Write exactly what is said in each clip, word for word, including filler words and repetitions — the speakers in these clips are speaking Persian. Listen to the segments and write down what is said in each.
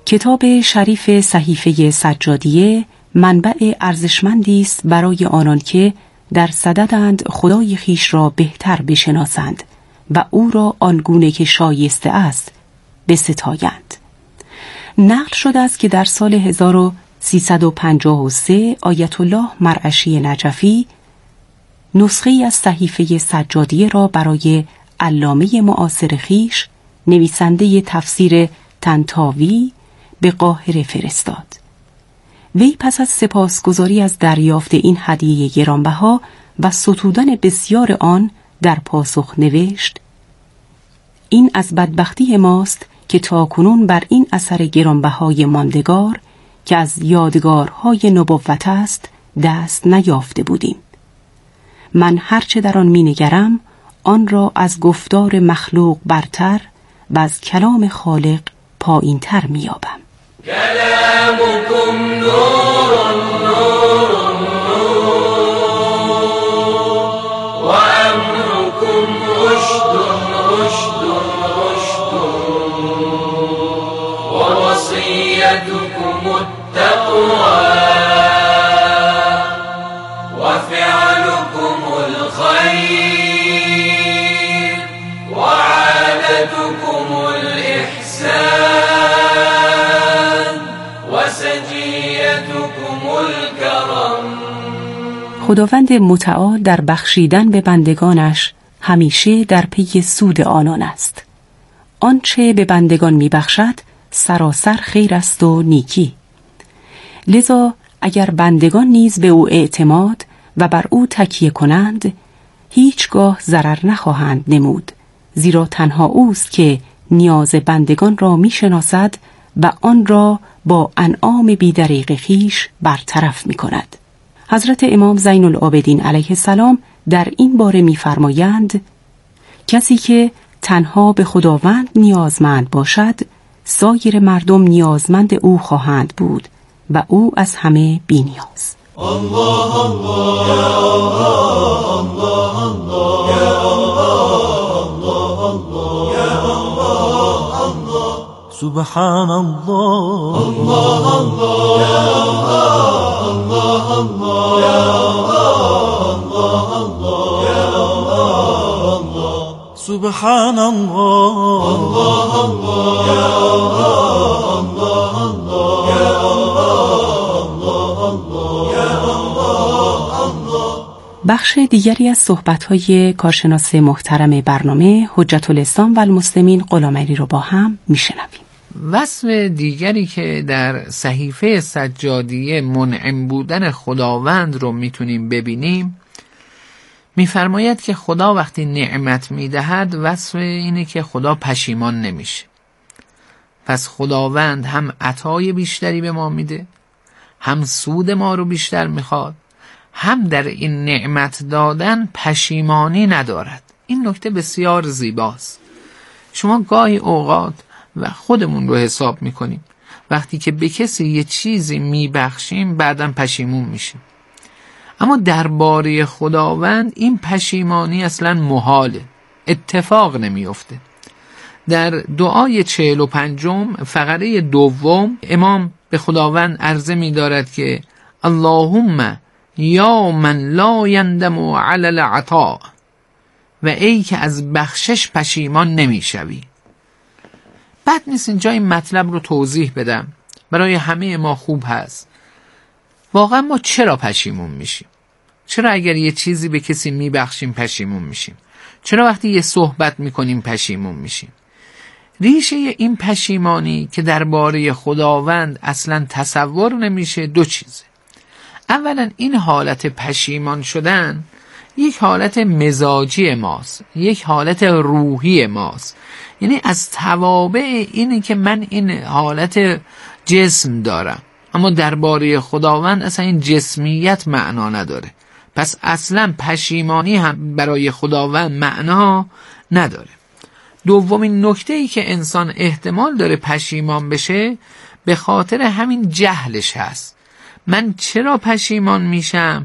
کتاب شریف صحیفه سجادیه منبع ارزشمندی است برای آنان که در صددند خدای خیش را بهتر بشناسند و او را آنگونه که شایسته است بستایند. نقل شده است که در سال هزار و سیصد و پنجاه و سه آیت الله مرعشی نجفی نسخه‌ای از صحیفه سجادیه را برای علامه معاصر خیش نویسنده تفسیر طنطاوی به قاهره فرستاد. وی پس از سپاسگزاری از دریافت این هدیه گرانبها و ستودن بسیار آن در پاسخ نوشت: این از بدبختی ماست که تاکنون بر این اثر گرانبهای ماندگار که از یادگارهای نبوت است دست نیافته بودیم. من هرچه در آن می نگرم آن را از گفتار مخلوق برتر و از کلام خالق پایین تر می یابم. کلامکم نور نور نور و امرکم رشد رشد رشد و وصیتکم التقوى و فعلکم الخیر و عادتکم الاحسان خداوند متعال در بخشیدن به بندگانش همیشه در پی سود آنان است. آنچه به بندگان می بخشد سراسر خیر است و نیکی. لذا اگر بندگان نیز به او اعتماد و بر او تکیه کنند هیچگاه ضرر نخواهند نمود، زیرا تنها اوست که نیاز بندگان را می شناسد و آن را با انعام بی‌دریغ خیش برطرف می کند. حضرت امام زین العابدین علیه السلام در این باره می فرمایند: کسی که تنها به خداوند نیازمند باشد سایر مردم نیازمند او خواهند بود و او از همه بی نیاز. الله الله یا الله الله یا الله الله یا الله الله سبحان الله الله الله یا الله الله یا الله الله یا الله سبحان الله الله الله یا الله الله یا الله یا الله. بخش دیگری از صحبت‌های کارشناس محترم برنامه حجت الاسلام و المسلمین غلامعلی رو با هم میشنویم. وصف دیگری که در صحیفه سجادیه منعم بودن خداوند رو میتونیم ببینیم، میفرماید که خدا وقتی نعمت میدهد وصف اینه که خدا پشیمان نمیشه. پس خداوند هم عطای بیشتری به ما میده، هم سود ما رو بیشتر میخواد، هم در این نعمت دادن پشیمانی ندارد. این نکته بسیار زیباست. شما گاهی اوقات و خودمون رو حساب میکنیم وقتی که به کسی یه چیزی میبخشیم بعداً پشیمون میشیم، اما درباره خداوند این پشیمانی اصلا محاله، اتفاق نمیفته. در دعای چهل و پنجم فقره دوم امام به خداوند عرضه می‌دارد که اللهم یا من لا یندم علی العطاء، و ای که از بخشش پشیمان نمیشوی. بد نیست اینجا این مطلب رو توضیح بدم، برای همه ما خوب هست. واقعا ما چرا پشیمون میشیم؟ چرا اگر یه چیزی به کسی میبخشیم پشیمون میشیم؟ چرا وقتی یه صحبت میکنیم پشیمون میشیم؟ ریشه این پشیمانی که درباره خداوند اصلا تصور نمیشه دو چیزه. اولا این حالت پشیمان شدن یک حالت مزاجی ماست، یک حالت روحی ماست. یعنی از توابع اینه که من این حالت جسم دارم، اما درباره خداوند اصلا این جسمیت معنا نداره. پس اصلا پشیمانی هم برای خداوند معنا نداره. دومین نکته ای که انسان احتمال داره پشیمان بشه به خاطر همین جهلش هست. من چرا پشیمان میشم؟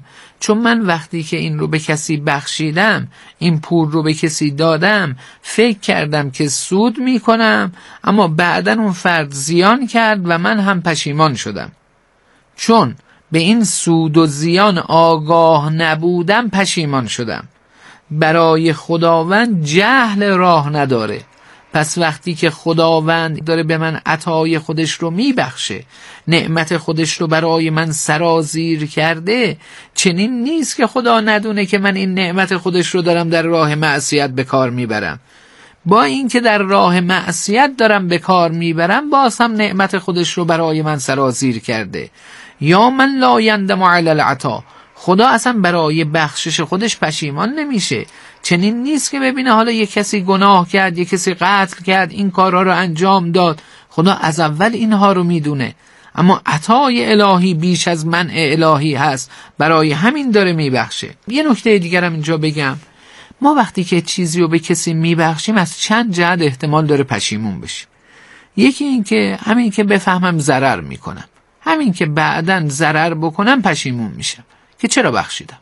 چون من وقتی که این رو به کسی بخشیدم، این پول رو به کسی دادم، فکر کردم که سود میکنم، اما بعداً اون فرد زیان کرد و من هم پشیمان شدم. چون به این سود و زیان آگاه نبودم پشیمان شدم. برای خداوند جهل راه نداره. پس وقتی که خداوند داره به من عطای خودش رو میبخشه، نعمت خودش رو برای من سرازیر کرده، چنین نیست که خدا ندونه که من این نعمت خودش رو دارم در راه معصیت به کار میبرم. با این که در راه معصیت دارم به کار میبرم، باز هم نعمت خودش رو برای من سرازیر کرده. یا من لا یندم علی العطا، خدا اصلا برای بخشش خودش پشیمان نمیشه. چنین نیست که ببینه حالا یک کسی گناه کرد، یک کسی قتل کرد، این کارها رو انجام داد، خدا از اول اینها رو میدونه، اما عطای الهی بیش از منع الهی هست، برای همین داره میبخشه. یه نکته دیگرم اینجا بگم، ما وقتی که چیزی رو به کسی میبخشیم از چند جهت احتمال داره پشیمون بشیم. یکی این که همین که بفهمم ضرر میکنم، همین که بعداً ضرر بکنم پشیمون میشم که چرا بخشیدم.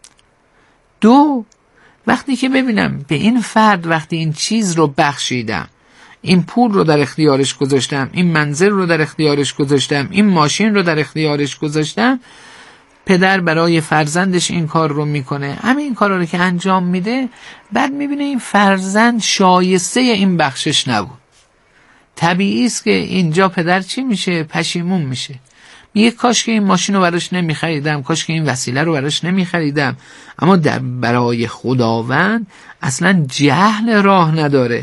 دو، وقتی که ببینم به این فرد وقتی این چیز رو بخشیدم، این پول رو در اختیارش گذاشتم، این منزل رو در اختیارش گذاشتم، این ماشین رو در اختیارش گذاشتم، پدر برای فرزندش این کار رو میکنه، همین این کار رو که انجام میده، بعد میبینه این فرزند شایسته این بخشش نبود. طبیعی است که اینجا پدر چی میشه؟ پشیمون میشه. میگه کاش که این ماشین رو براش نمیخریدم، کاش که این وسیله رو براش نمیخریدم. اما در برای خداوند اصلا جهل راه نداره.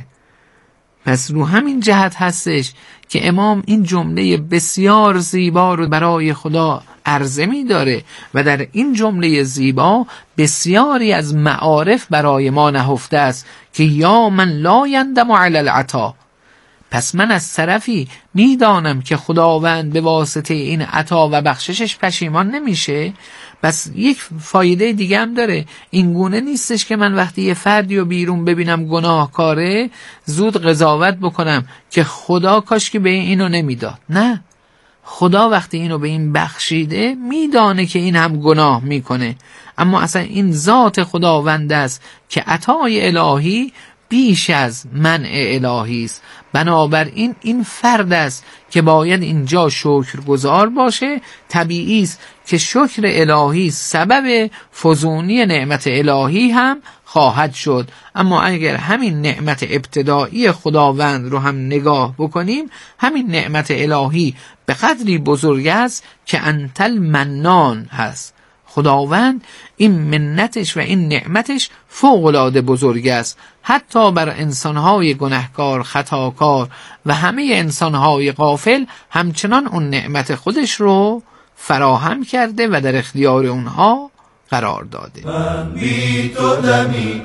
پس رو همین جهت هستش که امام این جمله بسیار زیبا رو برای خدا عرضه می داره و در این جمله زیبا بسیاری از معارف برای ما نهفته است که یا من لا یندم علی العطا. پس من از طرفی میدانم که خداوند به واسطه این عطا و بخششش پشیمان نمیشه. بس یک فایده دیگه هم داره، این گونه نیستش که من وقتی یه فردی رو بیرون ببینم گناهکاره زود قضاوت بکنم که خدا کاش که به اینو نمیداد. نه، خدا وقتی اینو به این بخشیده میدانه که این هم گناه میکنه، اما اصلا این ذات خداوند است که عطای الهی بیش از منع الهی است. بنابراین این فرد است که باید اینجا شکرگزار باشه. طبیعی است که شکر الهی سبب فزونی نعمت الهی هم خواهد شد. اما اگر همین نعمت ابتدایی خداوند رو هم نگاه بکنیم، همین نعمت الهی به قدری بزرگ است که انت المنان هست. خداوند این منتش و این نعمتش فوق‌العاده بزرگ است، حتی بر انسانهای گناهکار، خطاکار و همه انسانهای غافل همچنان اون نعمت خودش رو فراهم کرده و در اختیار اونها قرار داده. من بی تو دمی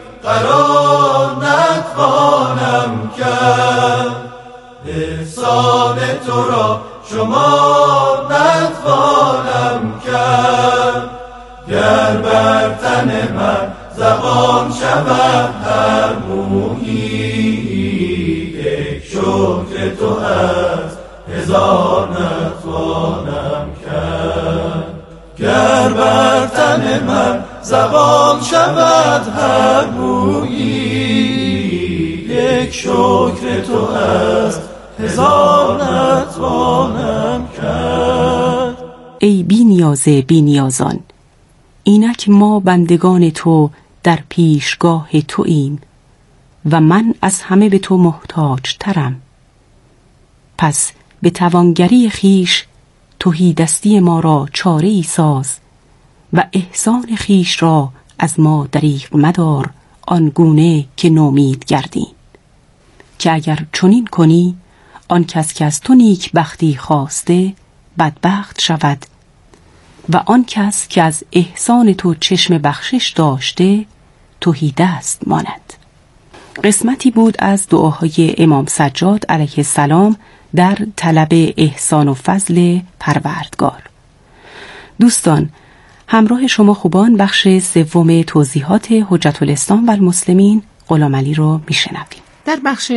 قرار نتوانم کرد، احسان تو را شما نتوانم کرد. گر بر تن من زبان شود هر مویی، یک شکر تو هست هزار نتوانم کرد. گر بر تن من زبان شود هر مویی، یک شکر تو هست هزار نتوانم کرد. ای بی نیاز بی نیازان، اینک ما بندگان تو در پیشگاه توییم و من از همه به تو محتاج ترم. پس به توانگری خیش تهیدستی ما را چاره ای ساز و احسان خیش را از ما دریغ مدار، آنگونه که نومید گردیم. که اگر چنین کنی، آن کس که از تو نیک بختی خواسته بدبخت شود و آن کس که از احسان تو چشم بخشش داشته تهیدست ماند. قسمتی بود از دعاهای امام سجاد علیه السلام در طلب احسان و فضل پروردگار. دوستان، همراه شما خوبان بخش سوم توضیحات حجت الاسلام و المسلمین غلام علی رو میشنویم. در بخش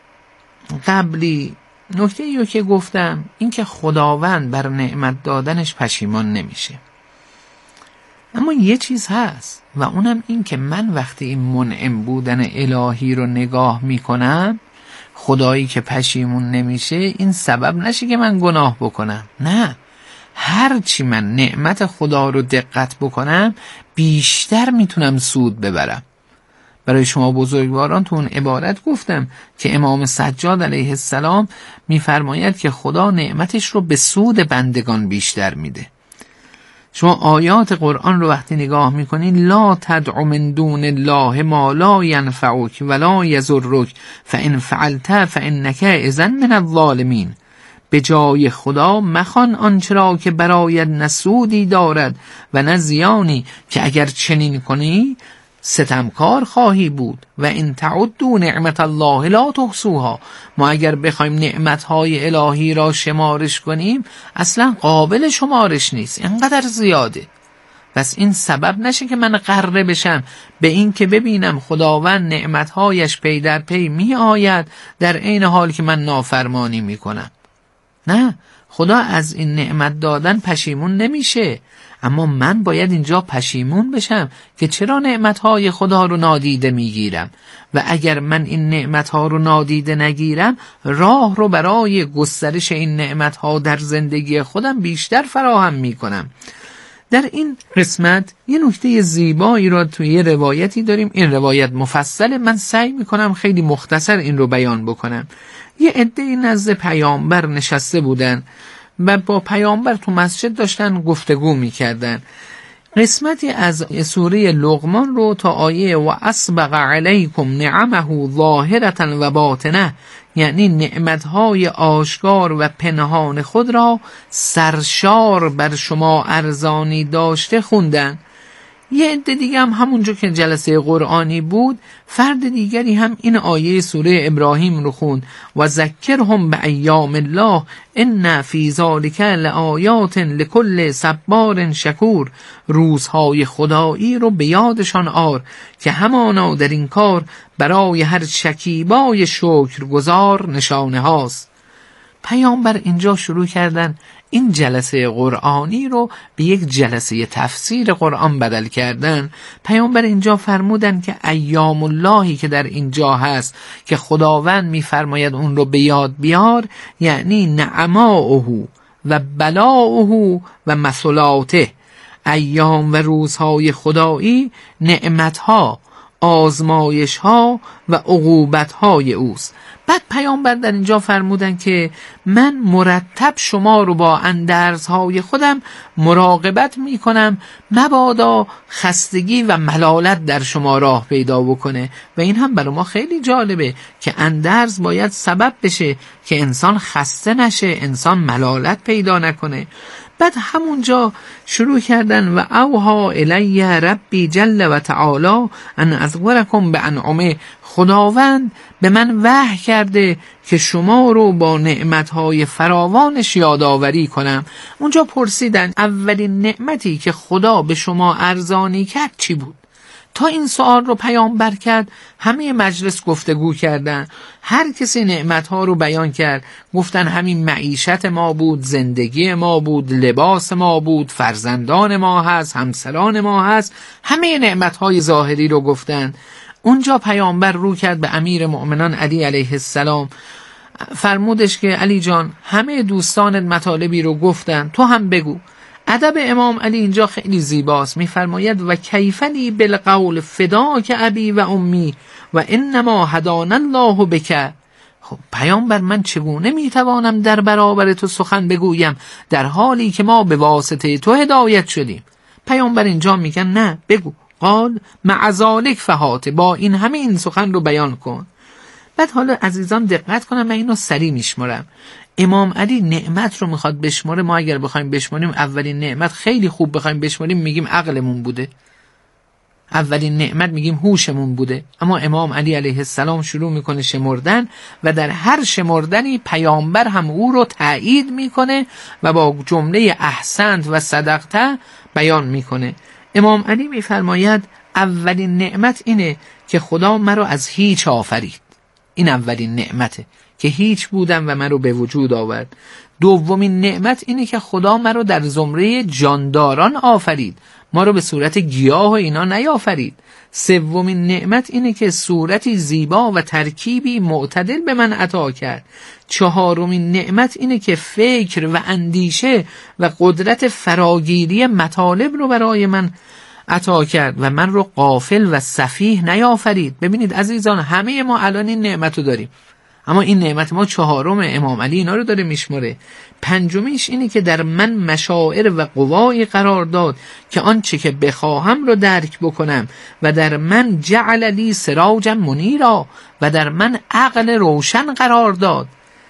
قبلی نکته ایو که گفتم این که خداوند بر نعمت دادنش پشیمان نمیشه اما یه چیز هست و اونم این که من وقتی این منعم بودن الهی رو نگاه میکنم، خدایی که پشیمون نمیشه، این سبب نشه که من گناه بکنم. نه، هرچی من نعمت خدا رو دقت بکنم بیشتر میتونم سود ببرم. برای شما بزرگواران تو اون عبارت گفتم که امام سجاد علیه السلام میفرماید که خدا نعمتش رو به سود بندگان بیشتر میده. شما آیات قرآن رو وقتی نگاه میکنین، لا تدع من دون الله ما لا ینفعک ولا یضرک فان فعلت فانک اذا من الظالمین. به جای خدا مخوان آنچه را که برایت نه سودی دارد و نه زیانی، که اگر چنین کنی ستمکار خواهی بود. و ان تعدوا نعمت الله لا تحصوها. ما اگر بخوایم نعمتهای الهی را شمارش کنیم اصلا قابل شمارش نیست، اینقدر زیاده. پس این سبب نشه که من غره بشم به این که ببینم خداوند نعمتهایش پی در پی می آید در عین حال که من نافرمانی می کنم. نه، خدا از این نعمت دادن پشیمون نمیشه، اما من باید اینجا پشیمون بشم که چرا نعمتهای خدا رو نادیده میگیرم، و اگر من این نعمتها رو نادیده نگیرم راه رو برای گسترش این نعمتها در زندگی خودم بیشتر فراهم میکنم. در این قسمت یه نکته زیبایی را توی یه روایتی داریم. این روایت مفصله، من سعی میکنم خیلی مختصر این رو بیان بکنم. یه عده‌ای نزد پیامبر نشسته بودن و با پیامبر تو مسجد داشتن گفتگو میکردن. قسمتی از سوره لقمان رو تا آیه و اسبغ علیکم نعمه ظاهرة و باطنه، یعنی نعمتهای آشکار و پنهان خود را سرشار بر شما ارزانی داشته خوندن. یه عده دیگه هم همونجا که جلسه قرآنی بود، فرد دیگری هم این آیه سوره ابراهیم رو خوند و ذکرهم به ایام الله ان فی ذلک لآیات لکل صبار شکور. روزهای خدایی رو به یادشان آر که همانا در این کار برای هر شکیبای شکرگزار نشانه هاست. پیامبر اینجا شروع کردن این جلسه قرآنی رو به یک جلسه تفسیر قرآن بدل کردن. پیامبر اینجا فرمودن که ایام اللهی که در اینجا هست که خداوند میفرماید اون رو به یاد بیار، یعنی نعماؤه و بلاؤه و مثلاته. ایام و روزهای خدایی نعمتها، آزمایشها و عقوبتهای اوست. بعد پیامبر در اینجا فرمودن که من مرتب شما رو با اندرزهای خودم مراقبت می کنم مبادا خستگی و ملالت در شما راه پیدا بکنه. و این هم برای ما خیلی جالبه که اندرز باید سبب بشه که انسان خسته نشه، انسان ملالت پیدا نکنه. بعد همونجا شروع کردن و اوها الی ربی جل و تعالی ان اذکرکم بانعمه. خداوند به من وحی کرده که شما رو با نعمتهای فراوانش یادآوری کنم. اونجا پرسیدن اولین نعمتی که خدا به شما ارزانی کرد چی بود؟ تا این سوال رو پیامبر کرد همه مجلس گفتگو کردن، هر کسی نعمتها رو بیان کرد. گفتن همین معیشت ما بود، زندگی ما بود، لباس ما بود، فرزندان ما هست، همسران ما هست، همه نعمتهای ظاهری رو گفتن. اونجا پیامبر رو کرد به امیر مؤمنان علی علیه السلام، فرمودش که علی جان همه دوستانت مطالبی رو گفتن، تو هم بگو. ادب امام علی اینجا خیلی زیباست، میفرماید و کیفلی بالقول فداک ابی و امی و انما هدانا الله بک. خب پیامبر من چگونه میتوانم در برابر تو سخن بگویم در حالی که ما به واسطه تو هدایت شدیم؟ پیامبر اینجا میگن نه بگو، قال مع ذلک فهات، با این همه این سخن رو بیان کن. بعد حالا عزیزان دقت کنم، من اینو سریع میشمارم. امام علی نعمت رو میخواد بشماره. ما اگر بخوایم بشماریم اولین نعمت خیلی خوب بخوایم بشماریم میگیم عقلمون بوده، اولین نعمت میگیم هوشمون بوده. اما امام علی علیه السلام شروع میکنه شمردن و در هر شمردنی پیامبر هم او رو تایید میکنه و با جمله احسنت و صدقته بیان میکنه. امام علی میفرماید اولین نعمت اینه که خدا مرا از هیچ آفرید. این اولین نعمته که هیچ بودم و من رو به وجود آورد. دومین نعمت اینه که خدا من رو در زمره جانداران آفرید. ما رو به صورت گیاه و اینا نیافرید. سومین نعمت اینه که صورتی زیبا و ترکیبی معتدل به من عطا کرد. چهارمین نعمت اینه که فکر و اندیشه و قدرت فراگیری مطالب رو برای من عطا کرد و من رو غافل و سفیه نیافرید. ببینید عزیزان، همه ما الان این نعمت رو داریم، اما این نعمت ما چهارم امام علی اینا رو داره میشمره. پنجمیش اینه که در من مشاعر و قوایی قرار داد که آنچه که بخواهم رو درک بکنم و در من جعل لی سراجا منیرا و در من عقل روشن قرار داد.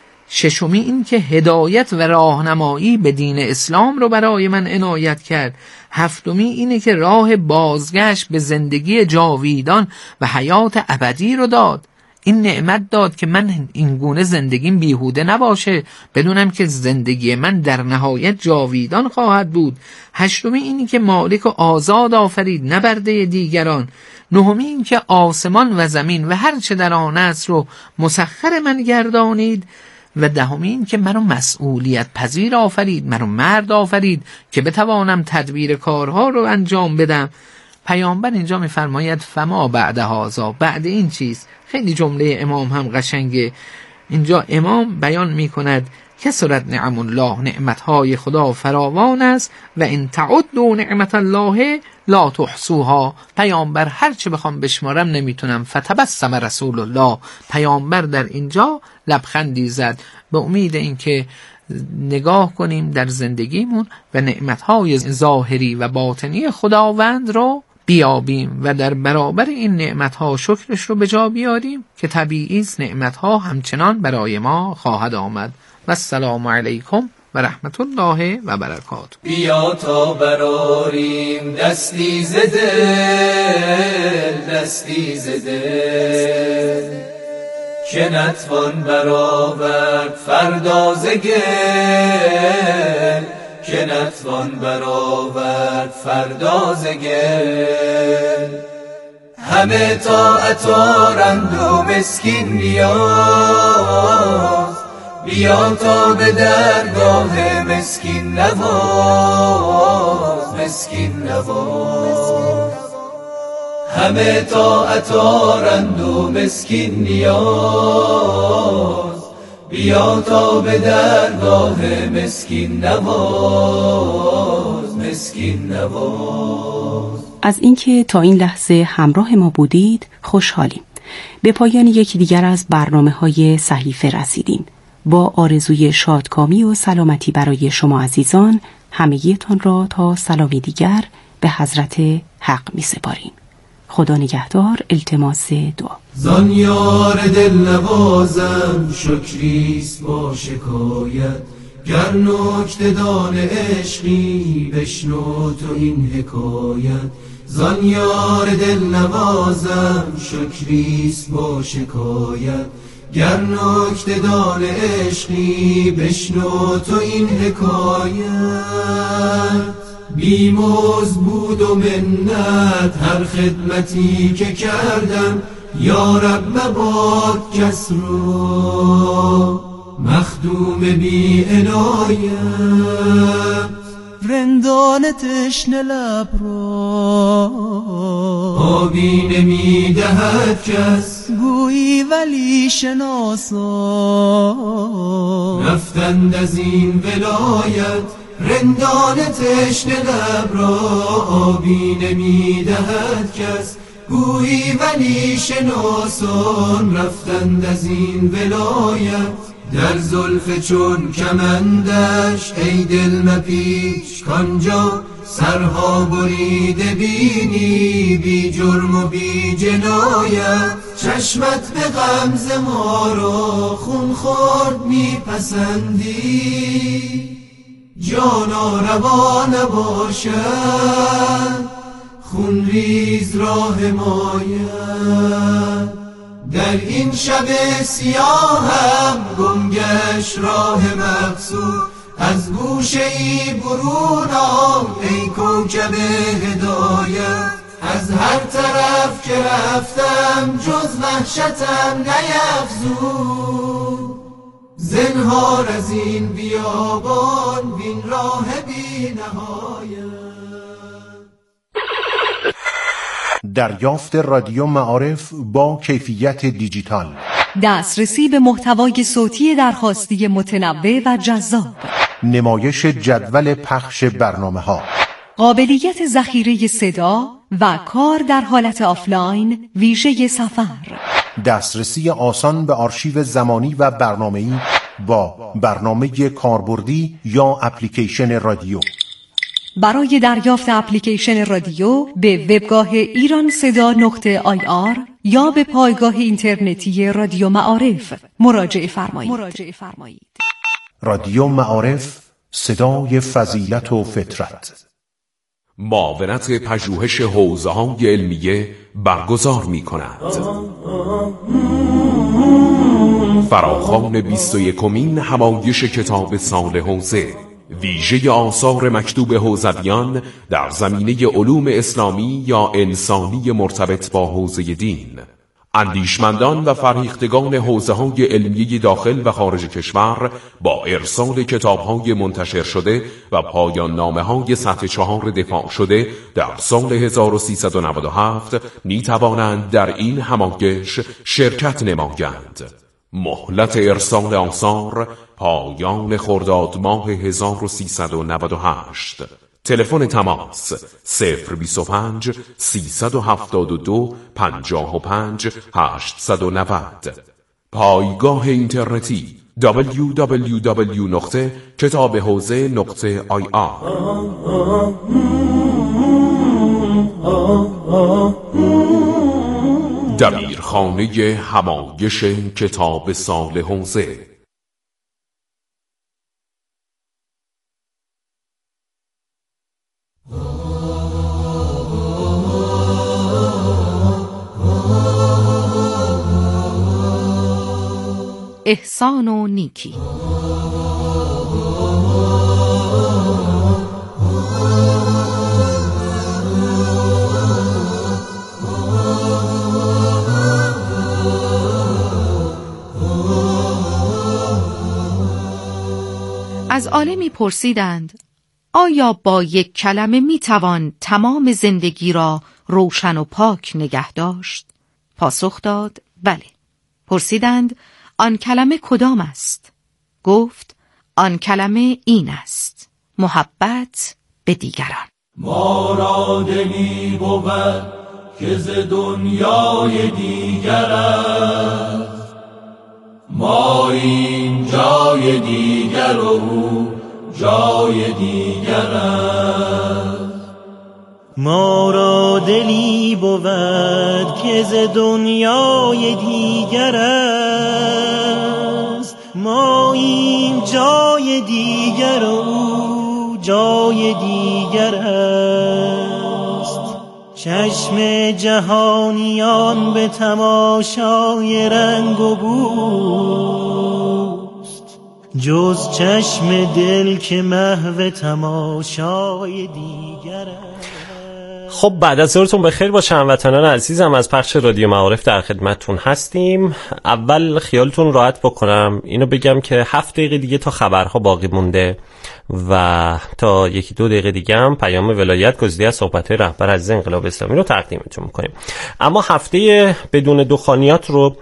ششمی این که هدایت و راهنمایی به دین اسلام رو برای من عنایت کرد. هفتمی اینه که راه بازگشت به زندگی جاویدان و حیات ابدی رو داد. این نعمت داد که من این گونه زندگیم بیهوده نباشه، بدونم که زندگی من در نهایت جاویدان خواهد بود. هشتمی اینی که مالک و آزاد آفرید، نه برده دیگران. نهمی این که آسمان و زمین و هر چه در آن است رو مسخر من گردانید. و دهمی این که منو مسئولیت پذیر آفرید، منو مرد آفرید که بتوانم تدبیر کارها رو انجام بدم. پیامبر اینجا میفرماید فما بعد هذا، بعد این چیز. خیلی جمله امام هم قشنگه. اینجا امام بیان میکند کثرت نعم الله، نعمتهای خدا فراوان است و ان تعدوا نعمت الله لا تحصوها. پیامبر هر چه بخوام بشمارم نمیتونم. فتبسم رسول الله، پیامبر در اینجا لبخندی زد به امید اینکه نگاه کنیم در زندگیمون و نعمتهای ظاهری و باطنی خداوند رو بیابیم و در برابر این نعمتها شکرش رو به جا بیاریم که طبیعی است نعمتها همچنان برای ما خواهد آمد. و السلام علیکم و رحمت الله و برکاته. بیا تا براریم دستی ز دل، دستی ز دل که نتوان برآورد فردا ز گل، که نتوان برآورد فردا ز گل. همه طاعت آرند و مسکین نیاز، بیا تا به درگاه مسکین نواز، مسکین نواز. همه طاعت آرند و مسکین نیاز، بیا تا به درگاه مسکین نواز، مسکین نواز. از اینکه تا این لحظه همراه ما بودید خوشحالیم. به پایان یکی دیگر از برنامه‌های صحیفه رسیدیم. با آرزوی شادکامی و سلامتی برای شما عزیزان، همگیتان را تا سلامی دیگر به حضرت حق می سپاریم. خدا نگهدار. التماس دعا. زان یار دل نوازم شکریست با شکایت، گر نکته دان عشقی بشنو تو این حکایت. زان یار دل نوازم شکریست با شکایت، گر نکته دان عشقی بشنو تو این حکایت. بیموز بود و منت هر خدمتی که کردم، یا رب مباد کس رو مخدوم بی عنایت. رندان تشنه لب را آبی نمی دهد کس، گویی ولی شناسا رفتند از این ولایت. رندان تشنه لب را آبی نمی دهد کس، گویی ولی شناسان رفتند از این ولایت. در زلف چون کمندش ای دل مپیچ، کانجا سرها بریده بینی بی جرم و بی جنایت. چشمت به غمز ما را خون خورد میپسندی، جانا روا نباشد خون ریز را حمایت. در این شب سیاهم گمگشت راه مقصود، از گوشه ای برون آی ای کوکب هدایت. از هر طرف که رفتم جز وحشتم نیفزود، زنهار از این بیابان بین راه بی نهایت. دریافت رادیو معارف با کیفیت دیجیتال، دسترسی به محتوای صوتی درخواستی متنوع و جذاب، نمایش جدول پخش برنامه‌ها، قابلیت ذخیره صدا و کار در حالت آفلاین ویژه سفر، دسترسی آسان به آرشیو زمانی و برنامه‌ای با برنامه کاربردی یا اپلیکیشن رادیو. برای دریافت اپلیکیشن رادیو به وبگاه ایران صدا نقطه آی آر یا به پایگاه اینترنتی رادیو معارف مراجعه فرمایید. رادیو معارف، صدای فضیلت و فطرت. معاونت پژوهش حوزه‌های علمیه برگزار می‌کند. فراخوان بیست و یکمین همایش کتاب سال حوزه، ویژه آثار مکتوب حوزویان در زمینه علوم اسلامی یا انسانی مرتبط با حوزه دین. اندیشمندان و فرهیختگان حوزه‌های علمی داخل و خارج کشور با ارسال کتاب‌های منتشر شده و پایان نامه‌های سطح چهار دفاع شده در سال هزار و سیصد و نود و هفت می‌توانند در این همایش شرکت نمایند. مهلت ارسال آثار پایان خرداد ماه هزار و سیصد و نود و هشت. تلفن تماس صفر بیست و پنج سیصد و هفتاد و دو پنجاه و پنج هشتصد و نود. پایگاه اینترنتی دبلیو دبلیو دبلیو نقطه کتاب حوزه نقطه آی آر. دبیرخانه همایش کتاب سال حوزه. احسان و نیکی. از عالمی پرسیدند آیا با یک کلمه میتوان تمام زندگی را روشن و پاک نگه داشت؟ پاسخ داد بله. پرسیدند آن کلمه کدام است؟ گفت آن کلمه این است: محبت به دیگران. ما را دلی بود که ز دنیای دیگر است، ما این جای دیگر و او جای دیگر است. ما را دلی بود که ز دنیای دیگر است، ما این جای دیگر و او جای دیگر است. چشم جهانیان به تماشای رنگ و بوست، جز چشم دل که محو تماشای دیگر است. خب بعد از ظهرتون بخیر باشه هموطنان عزیزم، از پخش رادیو معارف در خدمتتون هستیم. اول خیالتون راحت بکنم اینو بگم که هفت دقیقه دیگه تا خبرها باقی مونده و تا یکی دو دقیقه دیگه هم پیام ولایت گزیده از صحبت‌های رهبر از انقلاب اسلامی رو تقدیمتون می‌کنیم. اما هفته بدون دخانیات رو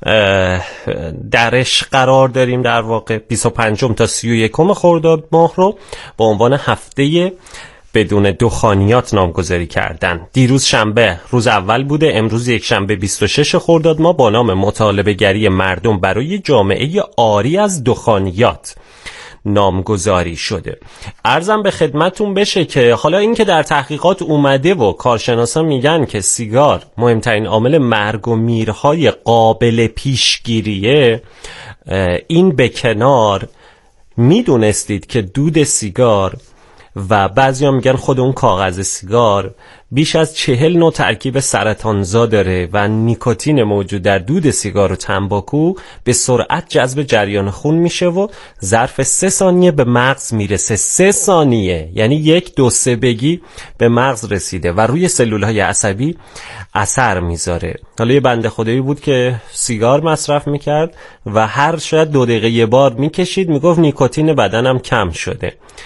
درش قرار داریم، در واقع بیست و پنجم تا سی و یکم خرداد ماه رو با عنوان هفته بدون دخانیات نامگذاری کردن. دیروز شنبه روز اول بوده، امروز یک شنبه بیست و شش خرداد ماه با نام مطالبه گری مردم برای جامعه عاری از دخانیات نامگذاری شده. عرضم به خدمتون بشه که حالا این که در تحقیقات اومده و کارشناسان میگن که سیگار مهمترین عامل مرگ و میرهای قابل پیشگیریه، این به کنار، میدونستید که دود سیگار و بعضی هم میگن خود اون کاغذ سیگار بیش از چهل نوع ترکیب سرطانزا داره و نیکوتین موجود در دود سیگار و تنباکو به سرعت جذب جریان خون میشه و ظرف سه ثانیه به مغز میرسه. سه ثانیه یعنی یک دو سه بگی به مغز رسیده و روی سلولهای عصبی اثر میذاره. حالا یه بنده خدایی بود که سیگار مصرف میکرد و هر شاید دو دقیقه یه بار میکشید، میگفت نیکوتین بدنم کم شده.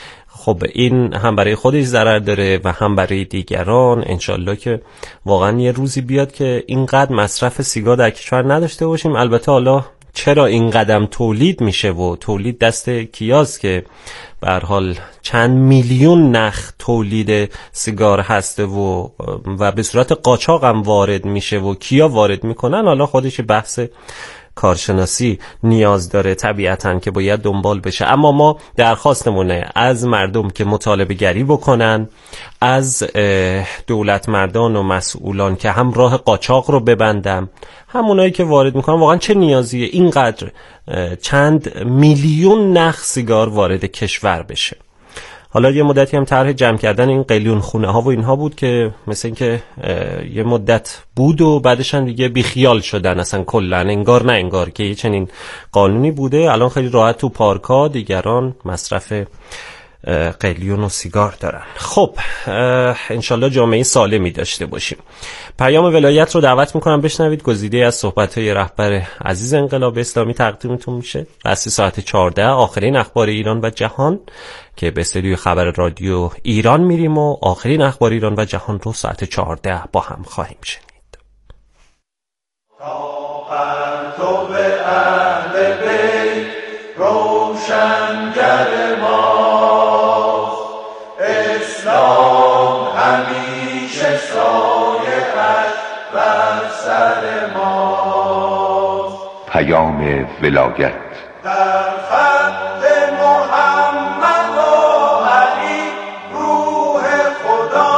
خب این هم برای خودش ضرر داره و هم برای دیگران. انشالله که واقعا یه روزی بیاد که اینقدر مصرف سیگار در کشور نداشته باشیم. البته حالا چرا این قدم تولید میشه و تولید دست کیاست که به هر حال چند میلیون نخ تولید سیگار هسته و و به صورت قاچاق هم وارد میشه و کیا وارد میکنن، حالا خودش بحث کارشناسی نیاز داره طبیعتاً که باید دنبال بشه. اما ما درخواستمونه از مردم که مطالبه گری بکنن، از دولت مردان و مسئولان که هم راه قاچاق رو ببندن، همونایی که وارد میکنن. واقعا چه نیازیه اینقدر چند میلیون نخ سیگار وارد کشور بشه؟ حالا یه مدتی هم طرح جمع کردن این قلیون خونه ها و اینها بود که مثل این که یه مدت بود و بعدش هم دیگه بیخیال شدن اصلا کلا، انگار نه انگار که یه چنین قانونی بوده. الان خیلی راحت تو پارک‌ها دیگران مصرف قلیون و سیگار دارن. خب انشالله جامعه سالمی داشته باشیم. پیام ولایت رو دعوت میکنم بشنوید. گزیده از صحبت‌های رهبر عزیز انقلاب اسلامی تقدیمتون میشه. رسمی ساعت چهارده آخرین اخبار ایران و جهان که به استودیوی خبر رادیو ایران میریم و آخرین اخبار ایران و جهان رو ساعت چهارده با هم خواهیم شنید. تو به اهل بیت روشنگر ماست، اسلام همیشه سایه‌اش بر سر ماست. پیام ولایت در خط محمد و علی روح خدا،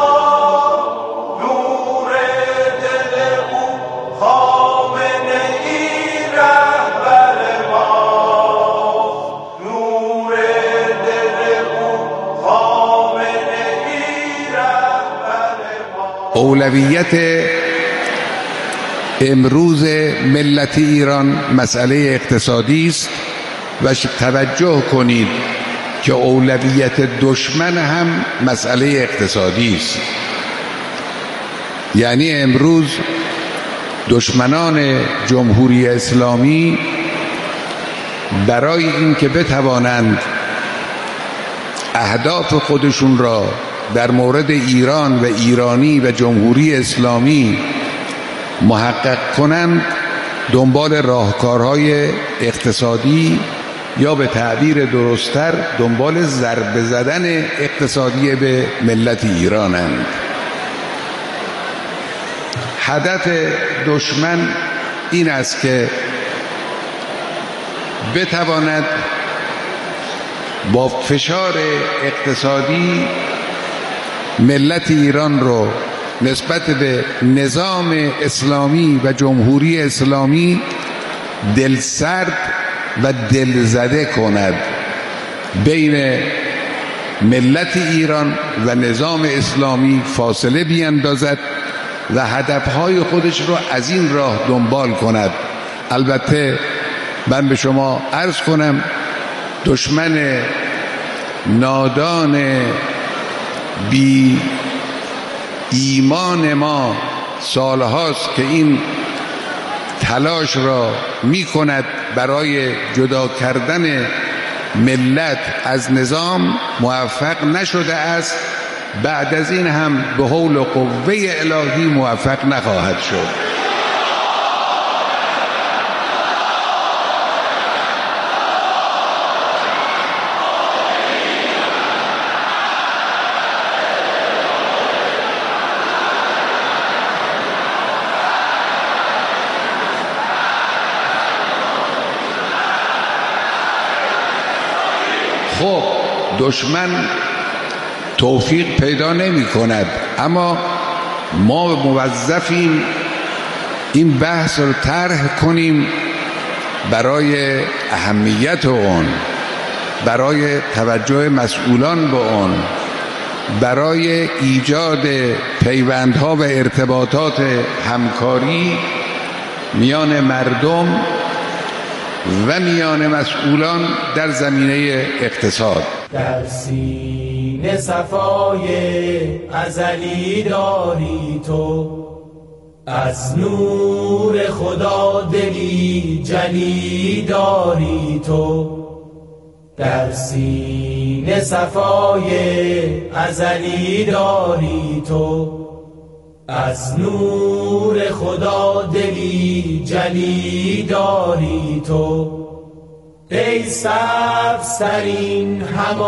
نور دل او خامنه ای رهبر ماست، نور دل او خامنه ای رهبر ماست. اولویت امروز ملت ایران مسئله اقتصادی است و توجه کنید که اولویت دشمن هم مسئله اقتصادی است. یعنی امروز دشمنان جمهوری اسلامی برای اینکه بتوانند اهداف خودشون را در مورد ایران و ایرانی و جمهوری اسلامی محقق کنند، دنبال راهکارهای اقتصادی یا به تعبیر درست‌تر دنبال ضربه زدن اقتصادی به ملت ایرانند. هدف دشمن این است که بتواند با فشار اقتصادی ملت ایران رو نسبت به نظام اسلامی و جمهوری اسلامی دلسرد و دلزده کند، بین ملت ایران و نظام اسلامی فاصله بیندازد و هدفهای خودش رو از این راه دنبال کند. البته من به شما عرض کنم دشمن نادان بی ایمان ما سالهاست که این تلاش را می کند برای جدا کردن ملت از نظام، موفق نشده است، بعد از این هم به حول و قوه الهی موفق نخواهد شد. خب دشمن توفیق پیدا نمی کند، اما ما موظفیم این بحث رو طرح کنیم برای اهمیت اون، برای توجه مسئولان به اون، برای ایجاد پیوندها و ارتباطات همکاری میان مردم و میان مسئولان در زمینه اقتصاد. در سینه صفای ازلی داری تو، از نور خدا دلی جلی داری تو، در سینه صفای ازلی داری تو، از نور خدا دلی جلی داری تو، ای سبزترین همان